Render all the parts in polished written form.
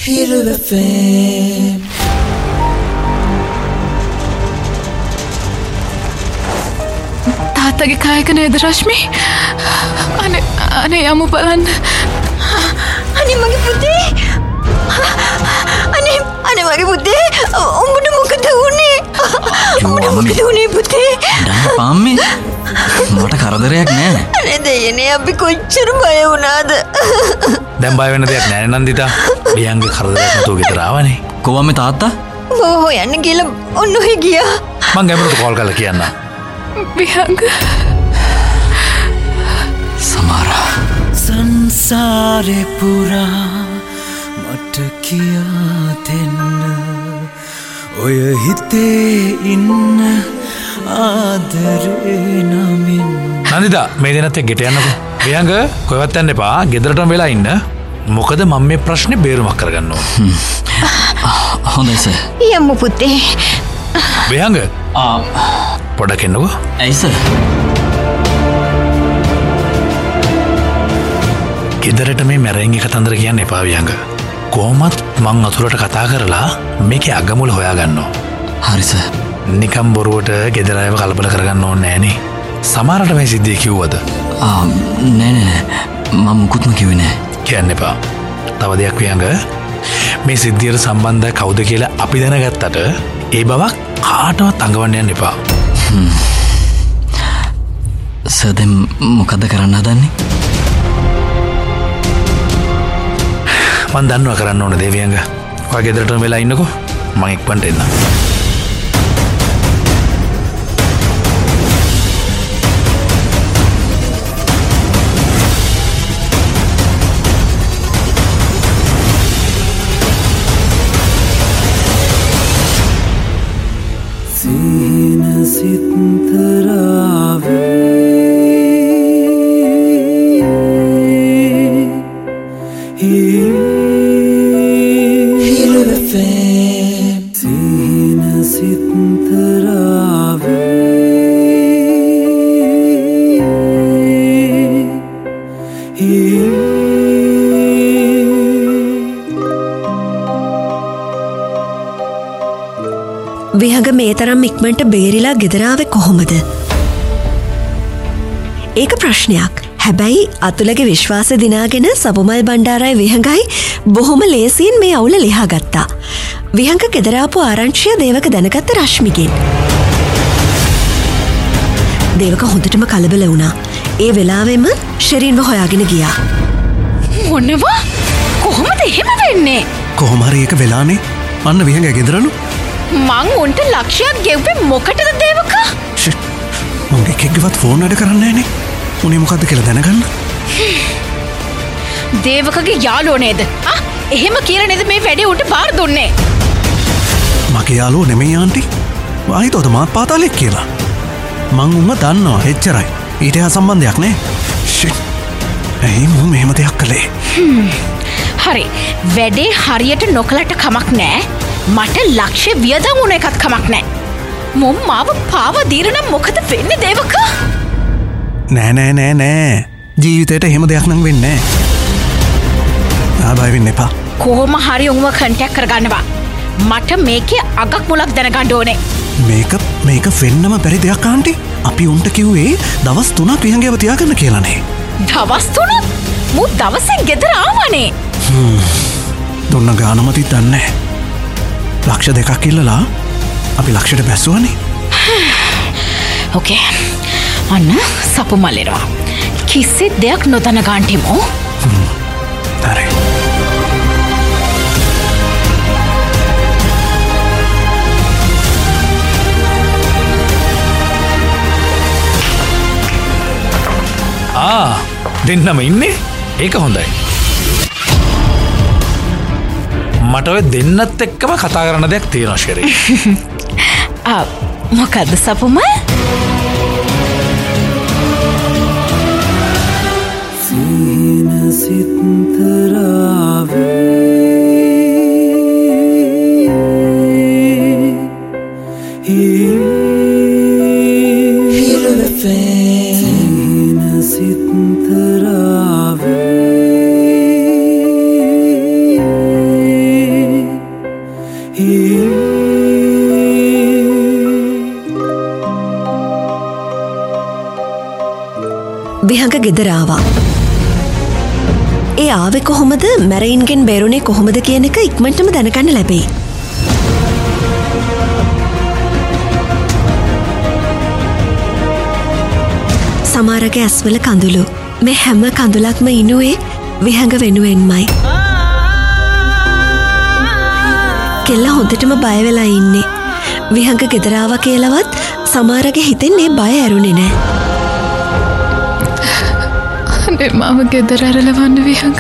Hero FM. තාත්තගේ කායක නේද රශ්මි? අනේ යමු බලන්න. අනේ මගේ පුතේ. අනේ මගේ පුතේ. උඹට මොකද වුනේ? උඹට මොකද වුනේ පුතේ? පාම්මේ මට කරදරයක් නෑ. අනේ දෙයනේ අපි කොච්චර බය වුණාද? දැන් බය වෙන්න දෙයක් නෑ නන්දිතා. ලියන්ගේ කරදරයක් නැතුව ගෙදර ආවනේ. කොහොමද තාත්තා? බොහෝ යන්න කියලා ඔන්න ඔහේ ගියා. මං ගැඹුරට කෝල් කරලා කියන්න. විහංග සමහරා සංසාරේ පුරා මට කියා දෙන්න ඔය හිතේ ඉන්න ආදරේ නමින්. නන්දිතා මේ දෙනත් එක්ක ගෙට යන්නකෝ. විහංග කොහෙවත් යන්න එපා. ගෙදරටම වෙලා ඉන්න. මොකද මම මේ ප්‍රශ්නේ බේරුමක් කරගන්න ඕන. හොඳයි සර්. යමු පුතේ. විහංග පොඩක් එන්නකෝ. ඇයි සර්? ගෙදරට මේ මැරෙන්ගේ කතන්දර කියන්න එපා විහංග. කොහොමත් මං අතුරට කතා කරලා මේකේ අගමුල හොයාගන්නවා. හරි සර්. නිකම් බොරුවට ගෙදර අයව කලබල කරගන්න ඕනේ නෑනේ. සමහරට මේ සිද්ධිය කිව්වද? නෑ මම මුකුත්ම කිව්වේ නෑ. කියන්න එපා. තව දෙයක් විහංග, මේ සිද්ධියට සම්බන්ධයි කවුද කියලා අපි දැනගත්තට ඒ බවක් කාටවත් අඟවන්න යන්න එපා. සර් දැන් මොකද්ද කරන්න හදන්නේ? මන් දන්නවා කරන්න ඕන දේ විහංග. ඔයා ගෙදරටම වෙලා ඉන්නකෝ. මං එක්පන්ට එන්නම්. විහඟ මේ තරම් ඉක්මනට බේරිලා ගෙදරාවේ කොහොමද? ඒක ප්‍රශ්නයක්. හැබැයි අතුලගේ විශ්වාසය දිනාගෙන සබුමල් බණ්ඩාරයි විහඟයි බොහොම ලේසියෙන් මේ අවුල ලියා ගත්තා. විහඟ ගෙදර ආපු ආරංචිය දේවක දැනගත්ත රශ්මිගෙන්. දේවක හොඳටම කලබල වුණා. ඒ වෙලාවෙම ශෙරීන්ව හොයාගෙන ගියා. මොනවා? කොහොමද එහෙම වෙන්නේ? කොහොම හරි ඒක වෙලානේ. අන්න විහඟ ගෙදරලු. මං උන්ට ලක්ෂයක් ගෙව්වේ මොකටද දේවක? මං එකෙක්වත් ෆෝන් වැඩ කරන්නේ නෑනේ. උනේ මොකද්ද කියලා දැනගන්න. දේවකගේ යාළුවෝ නේද? එහෙම කියලා නේද මේ වැඩේ උන්ට බාර දුන්නේ? මගේ යාළුවෝ නෙමෙයි ආන්ටි. ආයිතෝද මාත් පාතාලෙක් කියලා. මං උන්ව දන්නවා එච්චරයි. ඊට එහා සම්බන්ධයක් නෑ. ඇයි මම මෙහෙම දෙයක් කළේ? හරි. වැඩේ හරියට නොකලට කමක් නෑ. මට ලක්ෂ්‍ය වියදම් වුණ එකත් කමක් නෑ. මොම් මාව පාව දීලා නම් මොකද වෙන්නේ දේවක? නෑ. ජීවිතේට එහෙම දෙයක් නම් වෙන්නේ නෑ. ආබයි වෙන්න එපා. කොහොම හරි උන්ව කන්ටැක්ට් කරගන්නවා. මට මේකේ අගක් මුලක් දැනගන්න ඕනේ. මේක වෙන්නම බැරි දෙයක් ආන්ටි. අපි උන්ට කිව්වේ දවස් 3ක් විහංගේව තියාගන්න කියලානේ. දවස් 3ක්? මු දවසෙන් ගෙදර ආවනේ. දුන්න ගානමතිත් දන්නේ. ලක්ෂ 2ක් ඉල්ලලා අපි ලක්ෂයට බැස්සුවනේ. ඕකේ. අන්න සපු මල්ලෙනවා. කිසි දෙයක් නොදැන ගන්ටිමු. හරි. දෙන්නම ඉන්නේ. ඒක හොඳයි. මට ඔය දෙන්නත් එක්කම කතා කරන්න දෙයක් තියෙනවා ශෙරී. මොකද්ද සපුමල්? සීන සිත්තරාවේ Hero FM. සීන සිත්තරාවේ විහඟ ගෙදර ආවා. ඒ ආවේ කොහොමද, මැරයින්ගෙන් බේරුනේ කොහොමද කියන එක ඉක්මනටම දැනගන්න ලැබෙයි. සමහරගේ ඇස්වල කඳුළු. මේ හැම කඳුලක්ම ඉනුවේ විහඟ වෙනුවෙන්මයි. කෙල්ල හොඳටම බය වෙලා ඉන්නේ. විහඟ ගෙදර ආවා කියලාවත් සමහරගේ හිතෙන් ඒ බය ඇරුණේ නෑ. අනේ මම ගෙදර ඇරලවන්න විහඟ.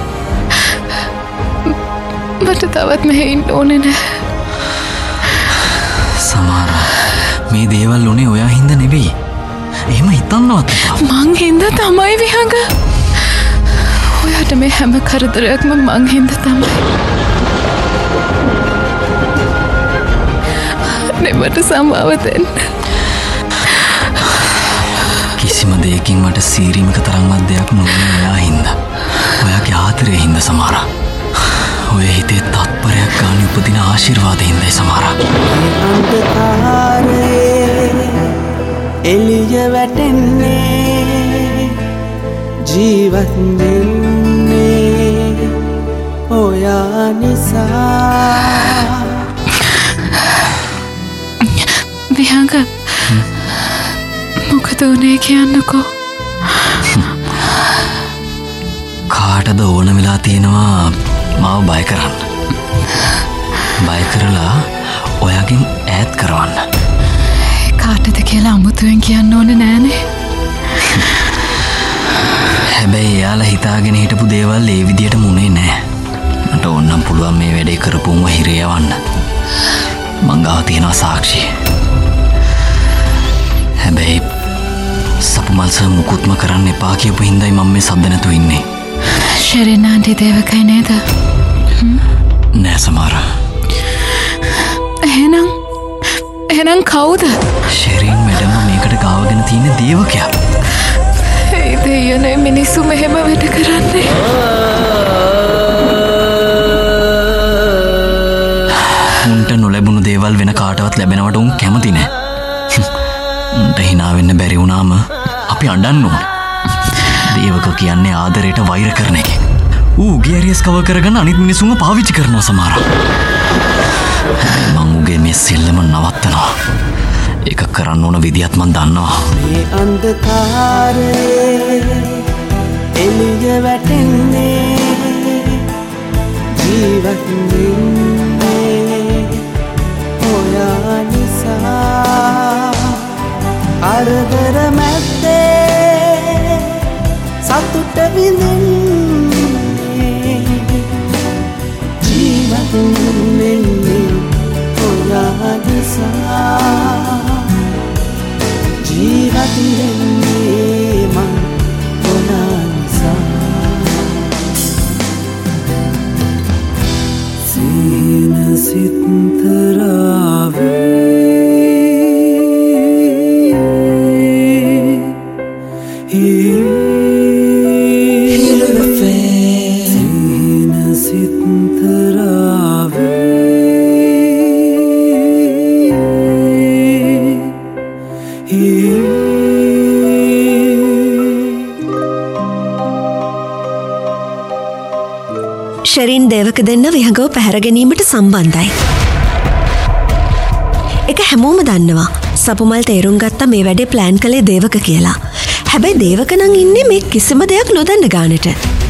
මට තවත් මෙහෙ ඉන්න ඕනේ නෑ. සමහර මේ දේවල් උනේ ඔයා හින්දා නෙවෙයි. එහෙම හිතන්නවත් එපා. මං හින්දා තමයි විහඟ. ඔයාට මේ හැම කරදරයක්ම මං හින්දා තමයි. නෙමට සමාව දෙන්න. කිසිම දෙයකින් මට සීරීමක තරම්වත් දෙයක් නොවන ඔයා හින්දා. ඔයාගේ ආදරේ හින්දා සමහර. ඔය හිතේ තත්පරයක් ගන්න උපදින ආශිර්වාද හින්දායි සමහර. එළිය වැටෙන්නේ ජීවත් වෙන්නේ ඔයා නිසා. විහඟ මොකද උනේ කියන්නකෝ. කාටද ඕන වෙලා තියෙනවා මාව බය කරන්න. බය කරලා ඔයාගෙන් ඈත් කරවන්න. කාටද කියලා අමුතුවෙන් කියන්න ඕනේ නෑනේ. හැබැයි එයාලා හිතාගෙන හිටපු දේවල් ඒ විදියට මුනේ නෑ. මට ඕන්නම් පුළුවන් මේ වැඩේ කරපුවම හිරේ යවන්න. මං ගාව තියෙනවා සාක්ෂි. හැබැයි සපුමල් සර් මුකුත්ම කරන්න එපා කියපු හින්දායි මම මේ සද්ද නැතුව ඉන්නේ. ශෙරින් ආන්ටි දේවකයි නේද? නෑ සමහර. එහෙනම් කවුද? ශෙරින් මැඩම මේකට ගාවගෙන තියෙන දේවකයා. ඒ දෙයනේ මිනිස්සු මෙහෙම වැඩ කරන්නේ. උන්ට නොලැබුණු දේවල් වෙන කාටවත් ලැබෙනවට උන් කැමති නෑ. උන්ට hina වෙන්න බැරි වුණාම අපි අඬන්න ඕනේ. දේවක කියන්නේ ආදරයට වෛර කරන එකෙක්. ඌ ගියරියස් කව කරගෙන අනිත් මිනිස්සුන්ව පාවිච්චි කරනවා සමහර. මං උගේ මේ සෙල්ලම නවත්තනවා. ඒක කරන්න ඕන විදිහත් මං දන්නවා. මේ අන්ධකාරේ එළිය වැටෙන්නේ ජීවත් වෙන්නේ ඔයා නිසා. අරදර මැද්දේ සතුට විඳින්නේ ජීවත් වෙන්නේ ඔයා නිසා. ජීවත් වෙන්නේ මං ඔයා නිසා. සීන සිත්තරාවේ ශෙරින් දේවක දෙන්න විහඟව පැහැර ගැනීමට සම්බන්ධයි. එක හැමෝම දන්නවා සපුමල් තේරුම් ගත්තා මේ වැඩේ ප්ලෑන් කළේ දේවක කියලා. හැබැයි දේවක නම් ඉන්නේ මේ කිසිම දෙයක් නොදන්න ගානට.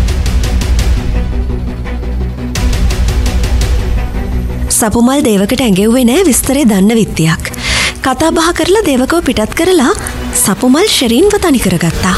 සපුමල් දේවකට ඇඟෙව්වේ නෑ විස්තරේ දන්න විත්තියක්. කතා බහ කරලා දේවකව පිටත් කරලා සපුමල් ශෙරින්ව තනි කරගත්තා.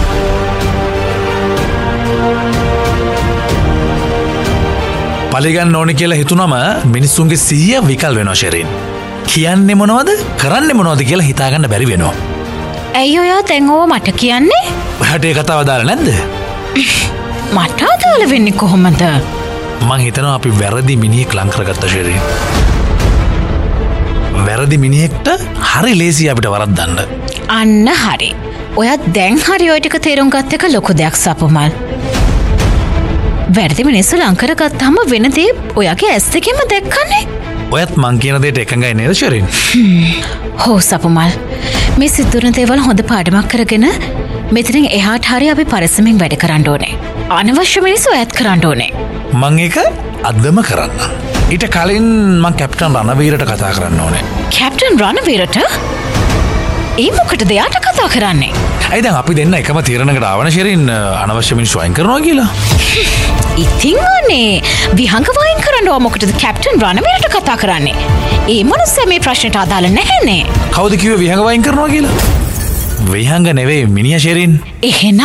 පලිගන්න ඕනි කියලා හිතුනම මිනිස්සුන්ගේ සිහිය විකල් වෙනවා ශෙරින්. කියන්නේ මොනවද කරන්නේ මොනවද කියලා හිතාගන්න බැරි වෙනවා. ඇයි ඔයා දැන් ඕව මට කියන්නේ? ඔයාට ඒ කතාව දාලා නැද්ද? මට අදාළ වෙන්නේ කොහොමද? මං හිතනවා අපි වැරදි මිනිහෙක් ලං කරගත්තා ශෙරින්. වැරදි මිනිහෙක්ට හරි ලේසි අපිට වරද්දන්න. අන්න හරි. ඔයා දැන් හරි ඔය ටික තේරුම් ගත්ත එක ලොකු දෙයක් සපුමල්. වැරදි මිනිස්සු ලංකර ගත්තාම වෙනදේ ඔයාගේ ඇස් දෙකෙන්ම දැක්කන්නේ. ඔයත් මං කියන දේට එකඟයි නේද ශරීන්? හෝ සපුමල් මේ සිද්ධුන දේවල් හොඳ පාඩමක් කරගෙන මෙතනින් එහාට හරි අපි පරිස්සමින් වැඩ කරන්න ඕනේ. අනවශ්‍ය මිනිස්සු ඈත් කරන්න ඕනේ. මං ඒක අදම කරන්න. ඊට කලින් මං කැප්ටන් රණවීරට කතා කරන්න ඕනේ. කැප්ටන් රණවීරට? ඒ මොකටද එයාට කතා කරන්නේ? ඇයි දැන් අපි දෙන්න එකම තීරණයකට ආවන ශරීන් අනවශ්‍ය මිනිස්සු අයින් කරනවා කියලා? ඉතින් අනේ විහංග වයින් කරනවා මොකටද කැප්ටන් රණවීරට කතා කරන්නේ? ඒ මනුස්සයා මේ ප්‍රශ්නට අදාළ නැහැනේ. කවුද කිව්වේ විහංග වයින් කරනවා කියලා? විහංග නෙවෙයි මිනිහා ශරීන්. එහෙනම්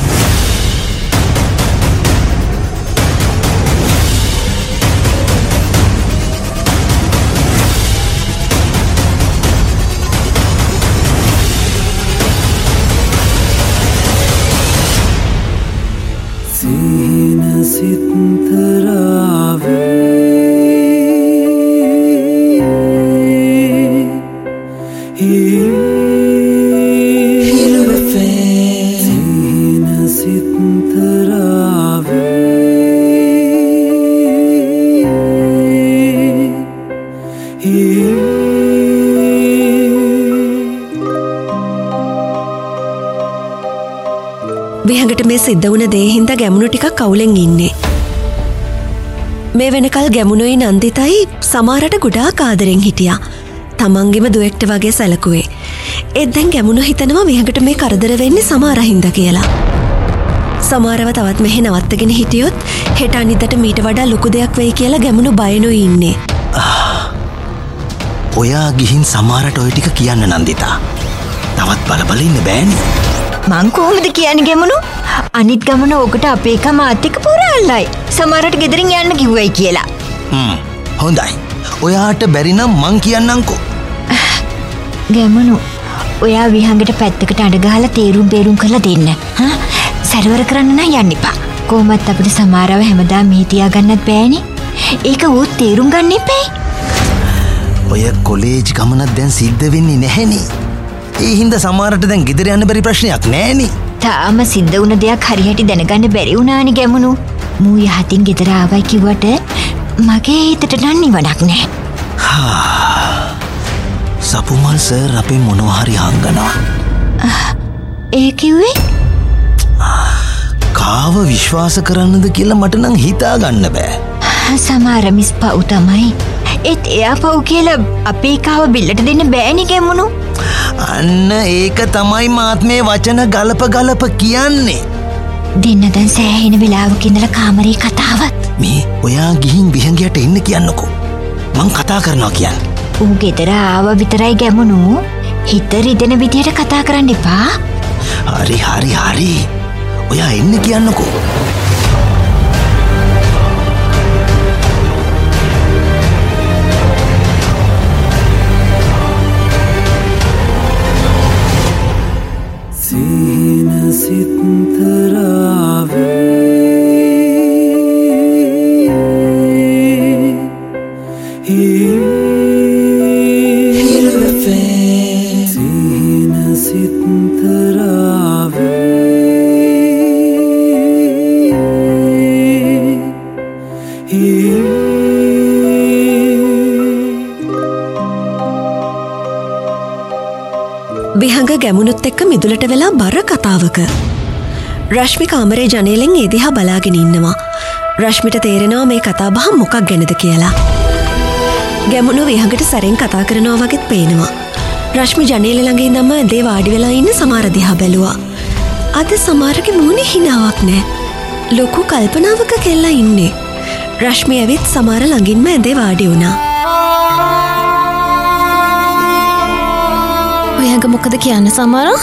විහඟට මේ සිද්ධ වුණ දේ හින්දා ගැමුණු ටිකක් කවුලෙන් ඉන්නේ. මේ වෙනකල් ගැමුණුයි නන්දිතයි සමහරට ගොඩාක් ආදරෙන් හිටියා. තමන්ගෙම දුවෙක්ට වගේ සැලකුවේ. ඒත් දැන් ගැමුණු හිතනවා විහඟට මේ කරදර වෙන්නේ සමහර හින්දා කියලා. සමහරව තවත් මෙහෙ නවත්තගෙන හිටියොත් හෙට අනිද්දාට මීට වඩා ලොකු දෙයක් වෙයි කියලා ගැමුණු බයනොයි ඉන්නේ. ඔයා ගිහින් සමහරට ඔය ටික කියන්න නන්දිතා. තවත් බලබල ඉන්න බෑනේ. මං කොහොමද කියන්නේ ගැමුණු? අනිත් ගමන ඕකට අපේ එක මාත් එක්ක පුරාල්ලයි. සමහරට ගෙදරින් යන්න කිව්වයි කියලා. හොඳයි. ඔයාට බැරි නම් මං කියන්නම්කෝ. ගැමුණු ඔයා විහංගට පැත්තකට අඩ ගහලා තේරුම් බේරුම් කරලා දෙන්න. සැරවර කරන්න නම් යන්න එපා. කොහොමත් අපිට සමහරව හැමදාම මෙහි තියාගන්නත් බෑනේ. ඒක උත් තේරුම් ගන්න එපේ. ඔය කොලේජ් ගමනක් දැන් සිද්ධ වෙන්නේ නැහෙනේ. ඒ හින්දා සමහරට දැන් ගෙදර යන්න බැරි ප්‍රශ්නයක් නෑනේ. තාම සිද්ධ වුණ දෙයක් හරියට දැනගන්න බැරි වුණානේ ගැමුණු. මූ යහතින් ගෙදර ආවයි කිව්වට මගේ හිතට නම් නිවනක් නෑ. සපුමල් සර් අපේ මොනවා හරි හංගනවා. ඒ කිව්වේ? කාව විශ්වාස කරන්නද කියලා මට නම් හිතා ගන්න බෑ. සමහර මිස් පව් තමයි. ඒත් එයා පව් කියලා අපේ කාව බිල්ලට දෙන්න බෑනේ ගැමුණු. අන්න ඒක තමයි මාත් මේ වචන ගලප කියන්නේ. දෙන්න දැන් සෑහෙන වෙලාවක ඉඳලා කාමරේ කතාවත්. මේ ඔයා ගිහින් විහංගයට එන්න කියන්නකෝ. මං කතා කරනවා කියන්නේ. ඌ ගෙදර ආව විතරයි ගැමුණු. හිත රිදෙන විදියට කතා කරන්න එපා. හරි. ඔයා එන්න කියන්නකෝ. විහඟ ගැමුණුත් එක්ක මිදුලට වෙලා බර කතාවක. රශ්මි කාමරේ ජනේලෙන් ඒ දිහා බලාගෙන ඉන්නවා. රශ්මිට තේරෙනවා මේ කතා බහ මොකක් ගැනද කියලා. ගැමුණු විහඟට සැරෙන් කතා කරනවා වගේත් පේනවා. රශ්මි ජනේල ළඟ ඉඳන්ම ඇඳේ වාඩි වෙලා ඉන්න සමහර දිහා බැලුවා. අද සමහරගේ මූණේ හිනාවක් නෑ. ලොකු කල්පනාවක කෙල්ලා ඉන්නේ. රශ්මි ඇවිත් සමහර ළඟින්ම ඇඳේ වාඩි වුණා. ඔයාග මොකද කියන්න සමහර?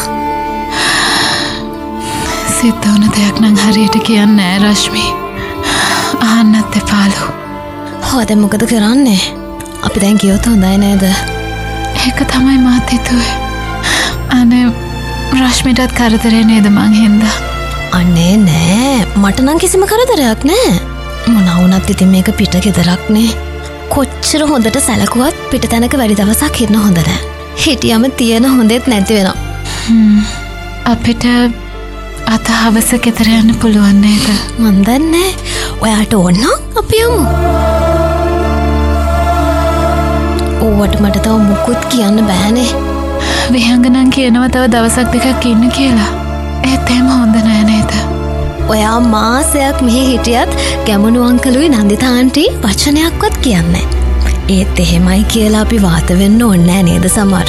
සිද්ධ වුණ දෙයක් නම් හරියට කියන්න නෑ රශ්මි. අහන්නත් එපාලු. හොද මොකද කරන්නේ? අපි දැන් කියොත් හොඳයි නේද? ඒක තමයි මාත් හිතුවේ. අනේ රශ්මිටත් කරදරේ නේද මං හින්දා? අනේ නෑ මට නම් කිසිම කරදරයක් නෑ. මොනවා වුණත් ඉතින් මේක පිට ගෙදරක්නේ. කොච්චර හොඳට සැලකුවත් පිට තැනක වැඩි දවසක් ඉන්න හොඳ නෑ. හිටියම තියෙන හොඳෙත් නැති වෙනවා. අපිට අත හවස ගෙදර යන්න පුළුවන් නේද? මන් දන්නේ. ඔයාට ඕන්න අපි යමු. ඕවට මට තව මුකුත් කියන්න බෑනේ. විහංගනන් කියනවා තව දවසක් දෙකක් ඉන්න කියලා. ඒත් එහෙම හොඳ නෑ නේද? ඔයා මාසයක් මෙහි හිටියත් ගැමුණු අංකලුයි නන්දිතා ආන්ටි වචනයක්වත් කියන්නේ. ඒත් එහෙමයි කියලා අපි වාත වෙන්න ඕනේ නෑ නේද සමහර.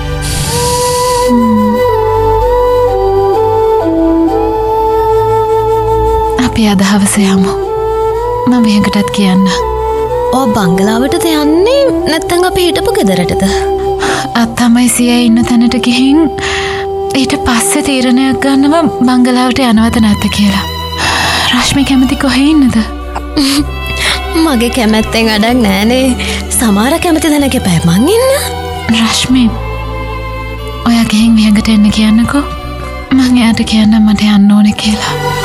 අපි අද හවස යමු. මම විහංගටත් කියන්න. ඔය බංගලාවටද යන්නේ නැත්නම් අපි හිටපු ගෙදරටද? අත්තමයි සියයි ඉන්න තැනට ගිහින් ඊට පස්සේ තීරණයක් ගන්නවා බංගලාවට යනවද නැද්ද කියලා. රශ්මි කැමති කොහේ ඉන්නද? මගේ කැමැත්තෙන් වැඩක් නෑනේ. සමහර කැමති තැනක එපා මං ඉන්න. රශ්මි ඔයා ගිහින් විහංගට එන්න කියන්නකෝ. මං එයාට කියන්නම් මට යන්න ඕනේ කියලා.